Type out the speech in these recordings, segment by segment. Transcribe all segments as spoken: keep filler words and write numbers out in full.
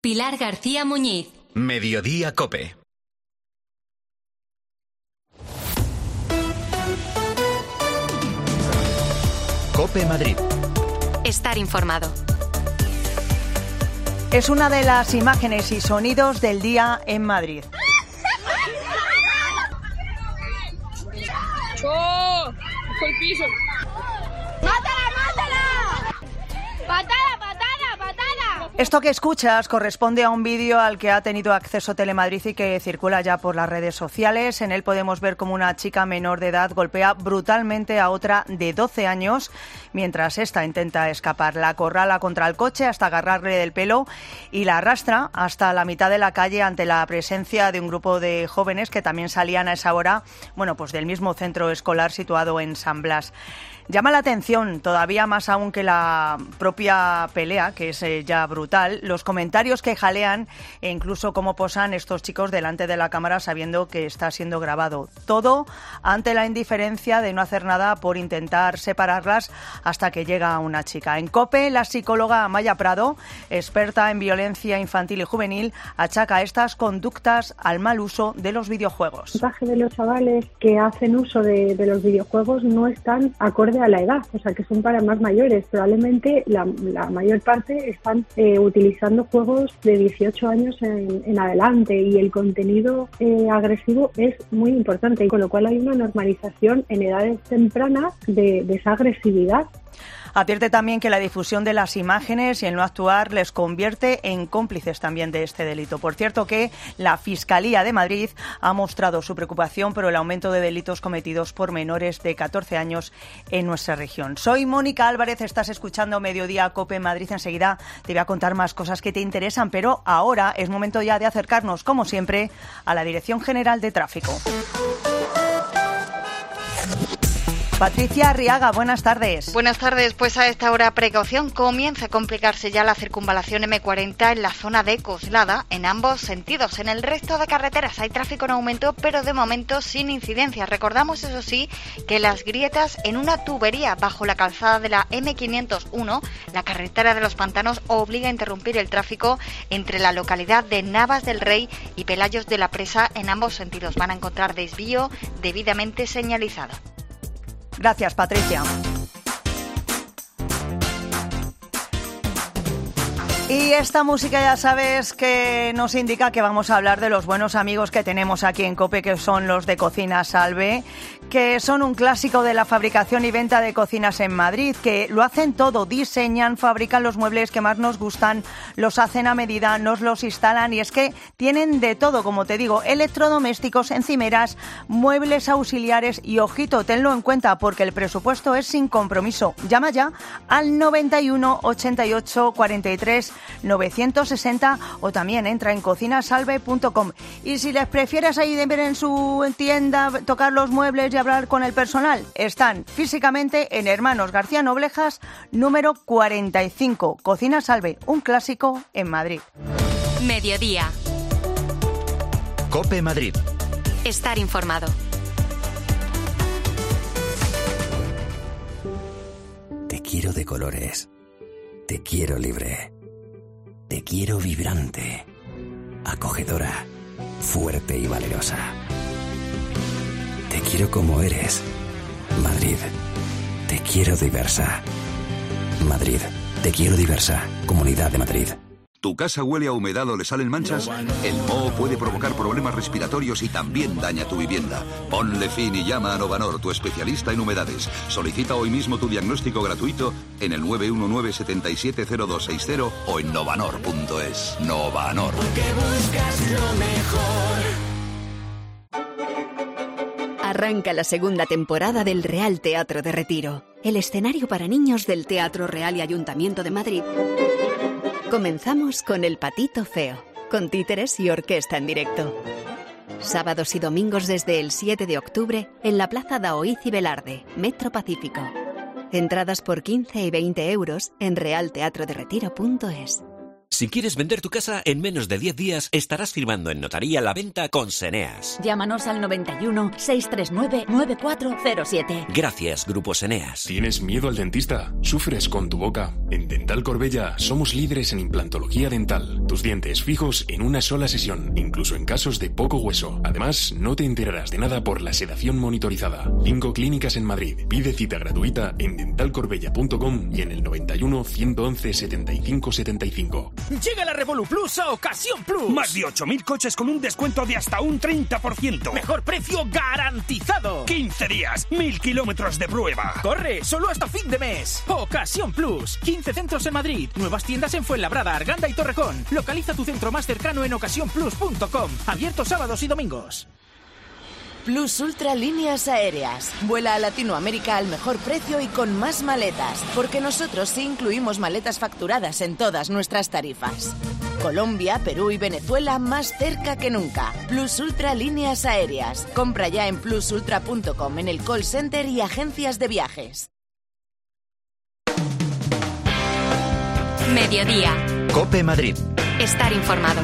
Pilar García Muñiz. Mediodía COPE. COPE Madrid. Estar informado. Es una de las imágenes y sonidos del día en Madrid. ¡Oh! ¡Bajo el piso! ¡Mátala, mátala! ¡Patada, patada, patada! Esto que escuchas corresponde a un vídeo al que ha tenido acceso Telemadrid y que circula ya por las redes sociales. En él podemos ver cómo una chica menor de edad golpea brutalmente a otra de doce años mientras ésta intenta escapar. La acorrala contra el coche hasta agarrarle del pelo y la arrastra hasta la mitad de la calle ante la presencia de un grupo de jóvenes que también salían a esa hora, bueno, pues del mismo centro escolar situado en San Blas. Llama la atención, todavía más aún que la propia pelea, que es eh, ya brutal, los comentarios que jalean e incluso cómo posan estos chicos delante de la cámara sabiendo que está siendo grabado. Todo ante la indiferencia de no hacer nada por intentar separarlas hasta que llega una chica. En COPE, la psicóloga Amaya Prado, experta en violencia infantil y juvenil, achaca estas conductas al mal uso de los videojuegos. El porcentaje de los chavales que hacen uso de, de los videojuegos no están acorde a la edad, o sea que son para más mayores. Probablemente la, la mayor parte están eh, utilizando juegos de dieciocho años en, en adelante y el contenido eh, agresivo es muy importante, con lo cual hay una normalización en edades tempranas de, de esa agresividad. Advierte también que la difusión de las imágenes y el no actuar les convierte en cómplices también de este delito. Por cierto que la Fiscalía de Madrid ha mostrado su preocupación por el aumento de delitos cometidos por menores de catorce años en nuestra región. Soy Mónica Álvarez, estás escuchando Mediodía COPE Madrid. Enseguida te voy a contar más cosas que te interesan, pero ahora es momento ya de acercarnos, como siempre, a la Dirección General de Tráfico. Patricia Arriaga, buenas tardes. Buenas tardes, pues a esta hora precaución, comienza a complicarse ya la circunvalación eme cuarenta en la zona de Coslada en ambos sentidos. En el resto de carreteras hay tráfico en aumento, pero de momento sin incidencias. Recordamos, eso sí, que las grietas en una tubería bajo la calzada de la eme quinientos uno, la carretera de los Pantanos, obliga a interrumpir el tráfico entre la localidad de Navas del Rey y Pelayos de la Presa en ambos sentidos. Van a encontrar desvío debidamente señalizado. Gracias, Patricia. Y esta música ya sabes que nos indica que vamos a hablar de los buenos amigos que tenemos aquí en COPE, que son los de Cocina Salve, que son un clásico de la fabricación y venta de cocinas en Madrid, que lo hacen todo, diseñan, fabrican los muebles que más nos gustan, los hacen a medida, nos los instalan y es que tienen de todo, como te digo, electrodomésticos, encimeras, muebles auxiliares y, ojito, tenlo en cuenta porque el presupuesto es sin compromiso. Llama ya al noventa y uno, ochenta y ocho, cuarenta y tres, novecientos sesenta o también entra en cocinasalve punto com. Y si les prefieres ahí de ver en su tienda, tocar los muebles y hablar con el personal, están físicamente en Hermanos García Noblejas, número cuarenta y cinco. Cocina Salve, un clásico en Madrid. Mediodía. COPE Madrid. Estar informado. Te quiero de colores. Te quiero libre. Te quiero vibrante, acogedora, fuerte y valerosa. Te quiero como eres. Madrid, te quiero diversa. Madrid, te quiero diversa. Comunidad de Madrid. ¿Tu casa huele a humedad o le salen manchas? El moho puede provocar problemas respiratorios y también daña tu vivienda. Ponle fin y llama a Novanor, tu especialista en humedades. Solicita hoy mismo tu diagnóstico gratuito en el nueve uno nueve, siete siete cero dos seis cero o en novanor punto es. Novanor. Porque buscas lo mejor. Arranca la segunda temporada del Real Teatro de Retiro, el escenario para niños del Teatro Real y Ayuntamiento de Madrid. Comenzamos con El Patito Feo, con títeres y orquesta en directo. Sábados y domingos desde el siete de octubre en la Plaza Daoíz y Velarde, Metro Pacífico. Entradas por quince y veinte euros en real teatro de retiro punto es. Si quieres vender tu casa en menos de diez días, estarás firmando en notaría la venta con Seneas. Llámanos al noventa y uno, seiscientos treinta y nueve, noventa y cuatro cero siete. Gracias, Grupo Seneas. ¿Tienes miedo al dentista? ¿Sufres con tu boca? En Dental Corbella somos líderes en implantología dental. Tus dientes fijos en una sola sesión, incluso en casos de poco hueso. Además, no te enterarás de nada por la sedación monitorizada. Cinco clínicas en Madrid. Pide cita gratuita en dental corbella punto com y en el noventa y uno, ciento once, setenta y cinco setenta y cinco. Llega la Revolu Plus a Ocasión Plus. Más de ocho mil coches con un descuento de hasta un treinta por ciento. Mejor precio garantizado. quince días, mil kilómetros de prueba. Corre, solo hasta fin de mes. Ocasión Plus. quince centros en Madrid. Nuevas tiendas en Fuenlabrada, Arganda y Torrejón. Localiza tu centro más cercano en ocasión plus punto com. Abierto sábados y domingos. Plus Ultra Líneas Aéreas. Vuela a Latinoamérica al mejor precio y con más maletas, porque nosotros sí incluimos maletas facturadas en todas nuestras tarifas. Colombia, Perú y Venezuela más cerca que nunca. Plus Ultra Líneas Aéreas. Compra ya en plus ultra punto com, en el call center y agencias de viajes. Mediodía. COPE Madrid. Estar informado.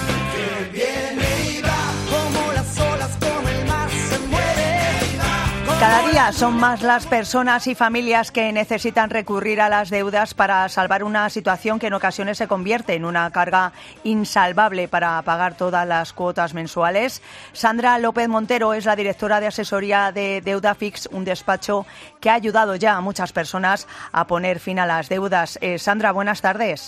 Cada día son más las personas y familias que necesitan recurrir a las deudas para salvar una situación que en ocasiones se convierte en una carga insalvable para pagar todas las cuotas mensuales. Sandra López Montero es la directora de asesoría de Deudafix, un despacho que ha ayudado ya a muchas personas a poner fin a las deudas. Eh, Sandra, buenas tardes.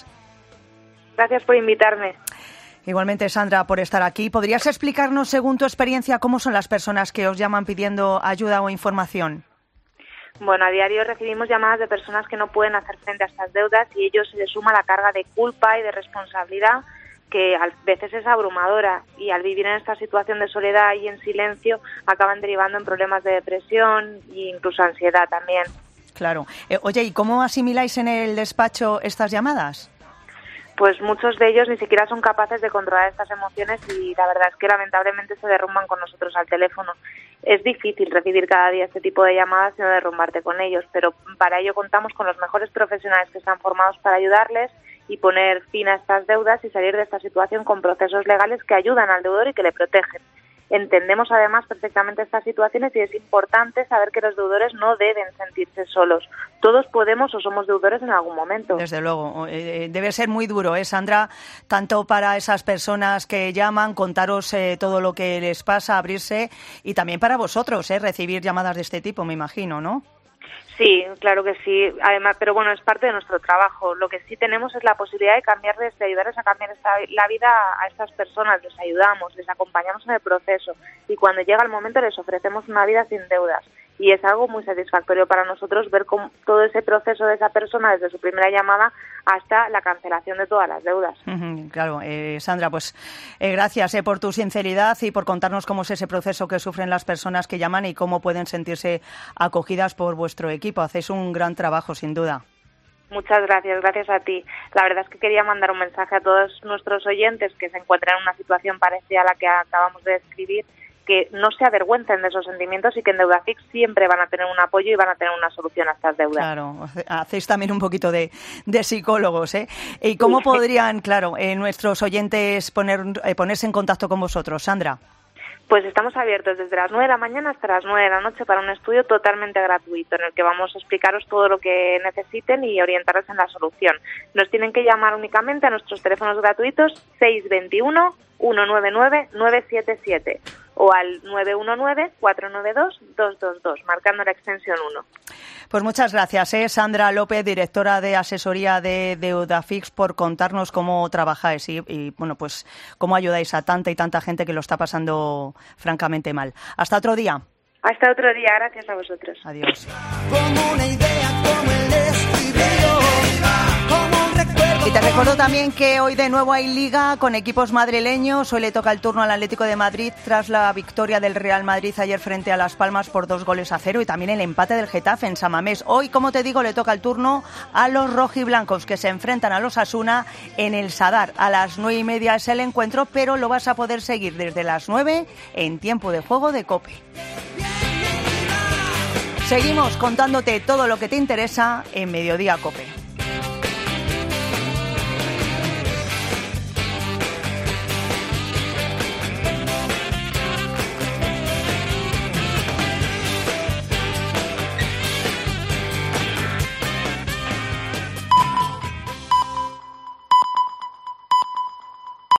Gracias por invitarme. Igualmente, Sandra, por estar aquí. ¿Podrías explicarnos, según tu experiencia, cómo son las personas que os llaman pidiendo ayuda o información? Bueno, a diario recibimos llamadas de personas que no pueden hacer frente a estas deudas y ello se les suma la carga de culpa y de responsabilidad que a veces es abrumadora, y al vivir en esta situación de soledad y en silencio acaban derivando en problemas de depresión e incluso ansiedad también. Claro. Eh, oye, ¿y cómo asimiláis en el despacho estas llamadas? Pues muchos de ellos ni siquiera son capaces de controlar estas emociones y la verdad es que lamentablemente se derrumban con nosotros al teléfono. Es difícil recibir cada día este tipo de llamadas y no derrumbarte con ellos, pero para ello contamos con los mejores profesionales que están formados para ayudarles y poner fin a estas deudas y salir de esta situación con procesos legales que ayudan al deudor y que le protegen. Entendemos además perfectamente estas situaciones y es importante saber que los deudores no deben sentirse solos. Todos podemos o somos deudores en algún momento. Desde luego. Eh, debe ser muy duro, ¿eh, Sandra? Tanto para esas personas que llaman, contaros eh, todo lo que les pasa, abrirse, y también para vosotros, ¿eh? Recibir llamadas de este tipo, me imagino, ¿no? Sí, claro que sí. Además, pero bueno, es parte de nuestro trabajo. Lo que sí tenemos es la posibilidad de cambiarles, de ayudarles a cambiar esta, la vida a estas personas. Les ayudamos, les acompañamos en el proceso y cuando llega el momento les ofrecemos una vida sin deudas. Y es algo muy satisfactorio para nosotros ver cómo todo ese proceso de esa persona, desde su primera llamada hasta la cancelación de todas las deudas. Uh-huh, claro, eh, Sandra, pues eh, gracias eh, por tu sinceridad y por contarnos cómo es ese proceso que sufren las personas que llaman y cómo pueden sentirse acogidas por vuestro equipo. Hacéis un gran trabajo, sin duda. Muchas gracias, gracias a ti. La verdad es que quería mandar un mensaje a todos nuestros oyentes que se encuentran en una situación parecida a la que acabamos de describir, que no se avergüencen de esos sentimientos y que en Deudafix siempre van a tener un apoyo y van a tener una solución a estas deudas. Claro, hacéis también un poquito de, de psicólogos, ¿eh? ¿Y cómo sí. podrían, claro, eh, nuestros oyentes poner, eh, ponerse en contacto con vosotros, Sandra? Pues estamos abiertos desde las nueve de la mañana hasta las nueve de la noche para un estudio totalmente gratuito en el que vamos a explicaros todo lo que necesiten y orientarles en la solución. Nos tienen que llamar únicamente a nuestros teléfonos gratuitos seis dos uno, uno nueve nueve, nueve siete siete o al nueve uno nueve, cuatro nueve dos, dos dos dos, marcando la extensión uno. Pues muchas gracias, ¿eh? Sandra López, directora de asesoría de Deudafix, por contarnos cómo trabajáis y, y bueno, pues cómo ayudáis a tanta y tanta gente que lo está pasando francamente mal. Hasta otro día. Hasta otro día, gracias a vosotros. Adiós. Como una idea, como el escribió, como un recuerdo. Y te recuerdo también que hoy de nuevo hay Liga con equipos madrileños. Hoy le toca el turno al Atlético de Madrid tras la victoria del Real Madrid ayer frente a Las Palmas por dos goles a cero y también el empate del Getafe en San Mamés. Hoy, como te digo, le toca el turno a los rojiblancos que se enfrentan a los Osasuna en el Sadar. A las nueve y media es el encuentro, pero lo vas a poder seguir desde las nueve en tiempo de juego de COPE. Seguimos contándote todo lo que te interesa en Mediodía COPE.